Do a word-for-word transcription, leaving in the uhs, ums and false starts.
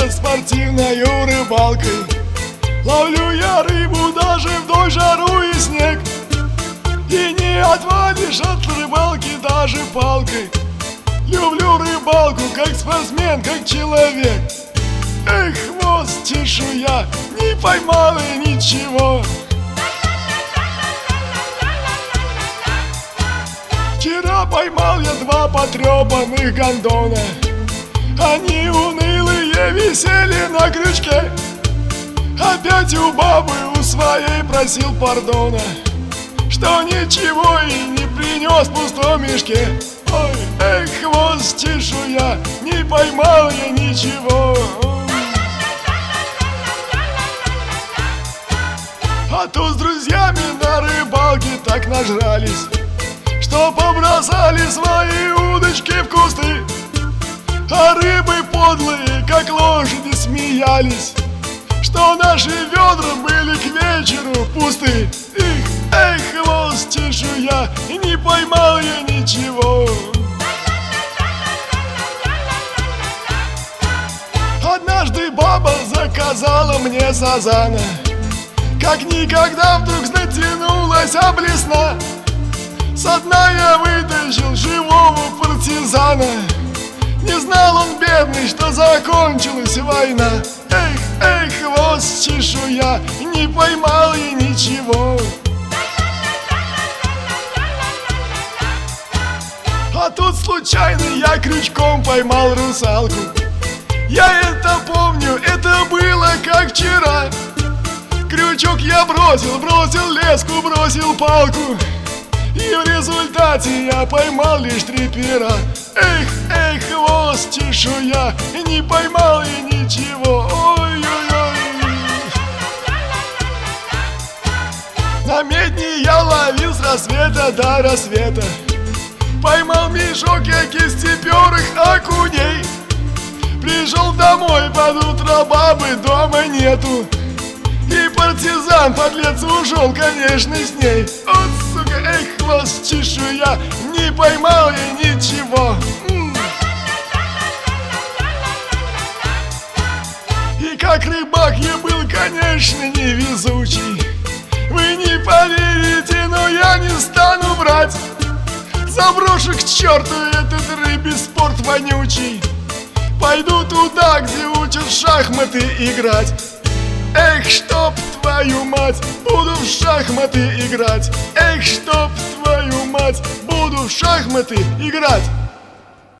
занимаюсь спортивной рыбалкой. Ловлю я рыбу даже в дождь, жару и снег. И не отводишь от рыбалки даже палкой. Люблю рыбалку как спортсмен, как человек. Эх, хвост, чешуя, не поймал и ничего. Вчера поймал я два потрепанных гондона. Они унылые висели на крючке. Опять у бабы у своей просил пардона, что ничего и не принес в пустом мешке. Ой, эх, хвост, чешуя, не поймал я ничего. А то с друзьями на рыбалке так нажрались, что побросали свои удочки в кусты. А рыбы подлые, как лошади, смеялись, что наши ведра были к вечеру пусты. Эх, эх, хвост, чешуя, не поймал я ничего. Однажды баба заказала мне сазана. Как никогда вдруг натянулась облесна. Со дна я вытащил живого партизана. Не знал он, бедный, что закончилась война. Эх, эх, хвост, чешуя, не поймал я ничего. А тут случайно я крючком поймал русалку. Я это помню, это было как вчера. Крючок я бросил, бросил леску, бросил палку. И в результате я поймал лишь три пера. Эх, эх, хвост, чешуя, не поймал я ничего. Ой-ой-ой. На медне я ловил с рассвета до рассвета. Поймал мешок я кистеперых окуней. Пришел домой под утро, бабы дома нету. И партизан, подлец, ушел, конечно, с ней. Вот, сука, эх, хвост, чешуя, не поймал я ничего. М-м. И как рыбак я был, конечно, невезучий. Вы не поверите, но я не стану врать. Заброшу к черту этот рыбий спорт вонючий. Пойду туда, где учат в шахматы играть. Эх, чтоб твою мать, буду в шахматы играть. Эх, чтоб твою мать, буду в шахматы играть.